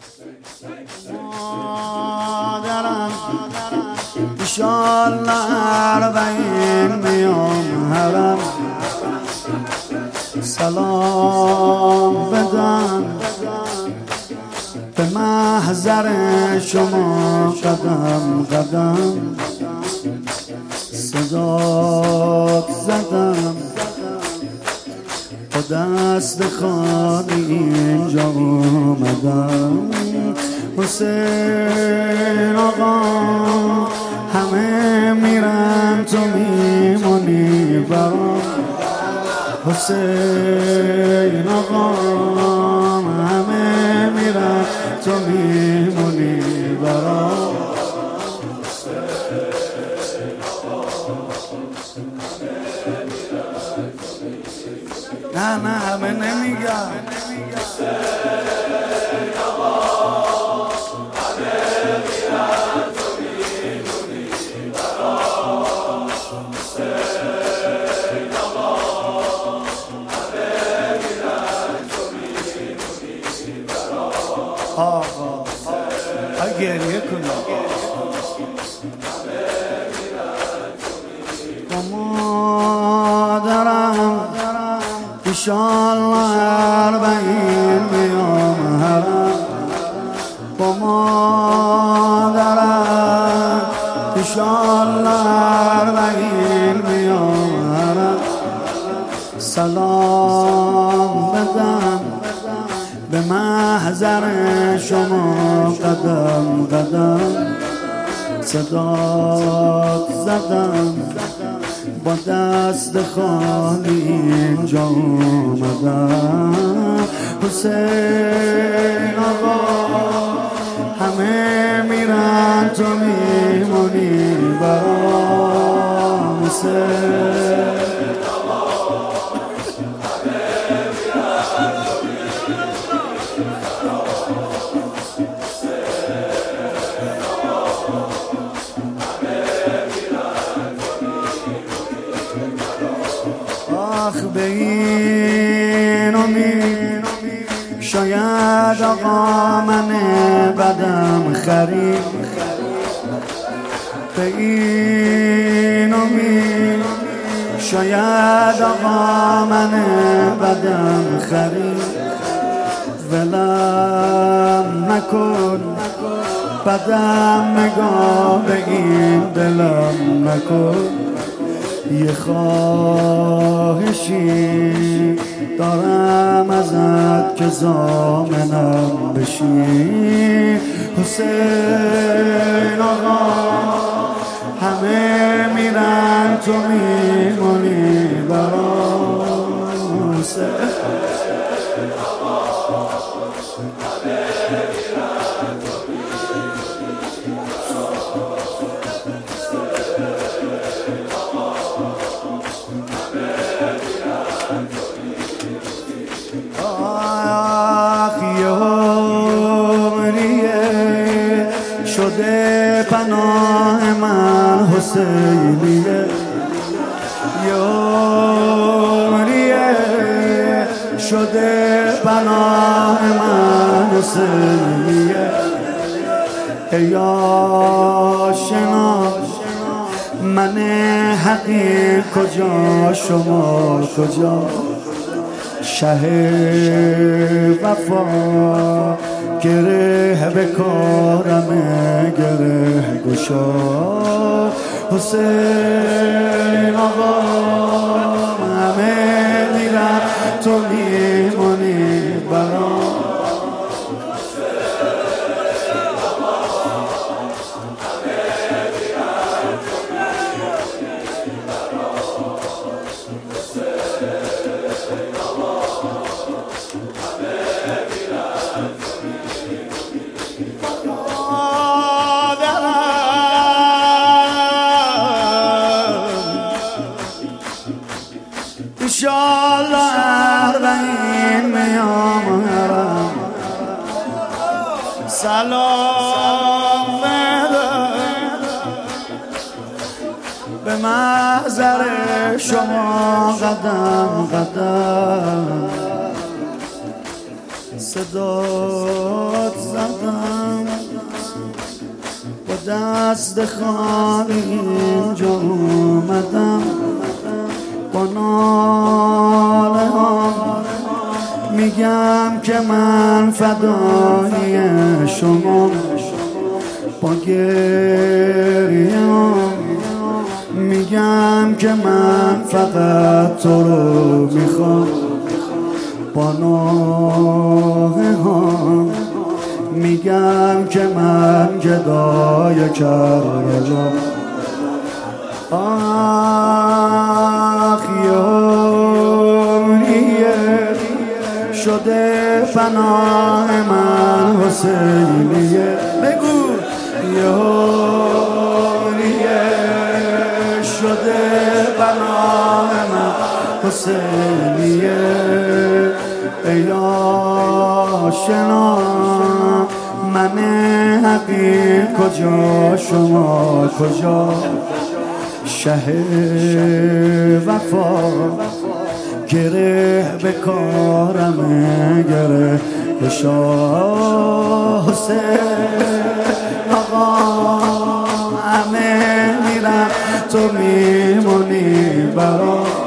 مادرم ایشالله 40 میام حرم، سلام بدم به محضر شما قدم قدم، صدات زدم با دست خالی اینجا اومدم. حسین آقا همه میرن تو میمونی برام، حسین آقا همه میرن تو میمونی برام. نه همه نمیگم. آقا گریه کنم با مادرم ایشالله 40 میام حرم، با مادرم ایشالله 40 میام حرم، سلام بدم به محضر شما قدم قدم، صدات زدم با دست خالی اینجا اومدم. حسین آقا همه میرن تو میمونی برام، حسین آخ به این امید شاید آقا من بدم خرید، به این امید شاید آقا من بدم خرید، ولم نکن بدم نگاه به این دلم نکن، یه خواهشی دارم ازت که ضامنم بشی. حسین آقا همه میرن تو میمونی برام، حسین شده پناه من حسینیه، یاریه شده پناه من حسینیه، ای آشنا من حقیق کجا شما کجا، شه وفا گره به کارم گره گشا. حسین آقا همه میرن تو میمونی برام، ایشالله 40 میام حرم، سلام بدم به محضر شما قدم قدم، صدات زدم دست خالی اینجا اومدم، با ناله ها میگم که من فدای شما، با گریه میگم که من فقط تو رو میخوام، با ناله ها میگم که من گدای کربلا. آخ یاریه شده پناه من حسینیه، بگو یاریه شده پناه من حسینیه. ای آشنا من حقیر کجا شما کجا، شه وفا گره به کارم گره کشا. حسین آقا همه میرم تو میمونی برام.